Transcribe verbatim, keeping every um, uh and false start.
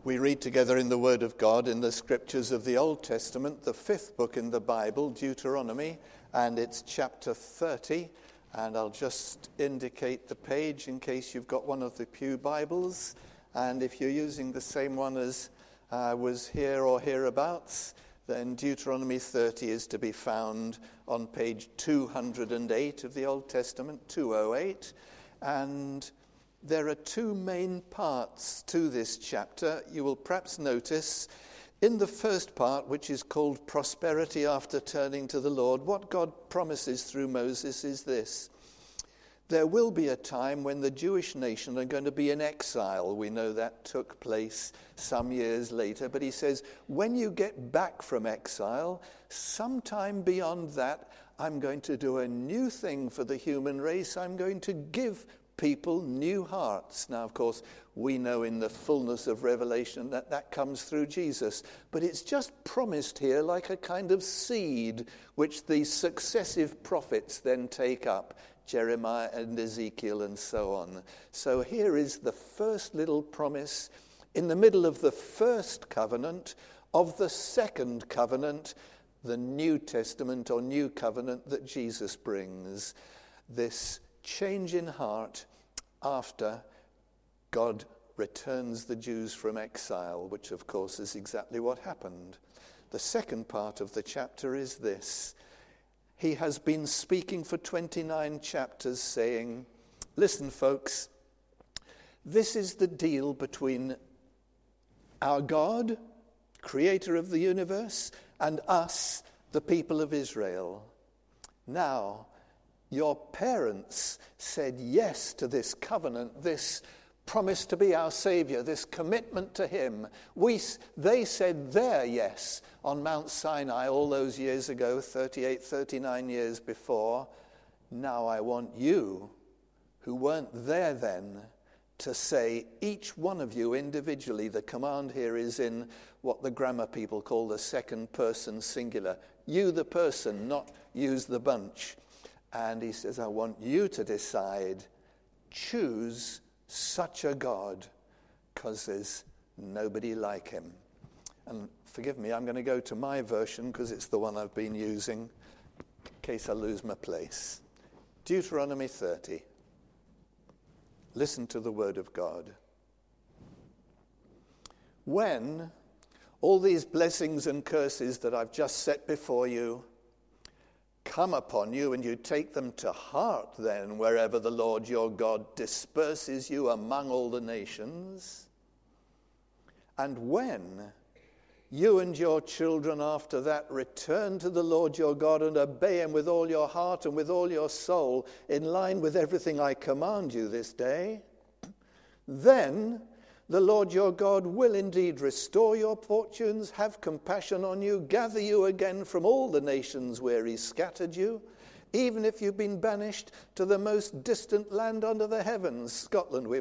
We read together in the Word of God in the scriptures of the Old Testament, the fifth book in the Bible, Deuteronomy, and it's chapter thirty. And I'll just indicate the page in case you've got one of the Pew Bibles. And if you're using the same one as uh, was here or hereabouts, then Deuteronomy thirty is to be found on page two hundred eight of the Old Testament, two oh eight. And there are two main parts to this chapter. You will perhaps notice in the first part, which is called Prosperity After Turning to the Lord, what God promises through Moses is this. There will be a time when the Jewish nation are going to be in exile. We know that took place some years later. But he says, when you get back from exile, sometime beyond that, I'm going to do a new thing for the human race. I'm going to give people new hearts. Now, of course, we know in the fullness of Revelation that that comes through Jesus. But it's just promised here like a kind of seed which the successive prophets then take up. Jeremiah and Ezekiel and so on. So here is the first little promise in the middle of the first covenant of the second covenant, the New Testament or New Covenant that Jesus brings. This change in heart after God returns the Jews from exile, which of course is exactly what happened. The second part of the chapter is this. He has been speaking for twenty-nine chapters saying, listen folks, this is the deal between our God, creator of the universe, and us, the people of Israel. Now, your parents said yes to this covenant, this promise to be our Savior, this commitment to Him. We, they said their yes on Mount Sinai all those years ago, thirty-eight, thirty-nine years before. Now I want you, who weren't there then, to say, each one of you individually, the command here is in what the grammar people call the second person singular. You the person, not use the bunch. And he says, I want you to decide, choose such a God, because there's nobody like him. And forgive me, I'm going to go to my version because it's the one I've been using in case I lose my place. Deuteronomy thirty. Listen to the word of God. When all these blessings and curses that I've just set before you come upon you, and you take them to heart then wherever the Lord your God disperses you among all the nations. And when you and your children after that return to the Lord your God and obey him with all your heart and with all your soul, in line with everything I command you this day, then the Lord your God will indeed restore your fortunes, have compassion on you, gather you again from all the nations where he scattered you, even if you've been banished to the most distant land under the heavens. Scotland, we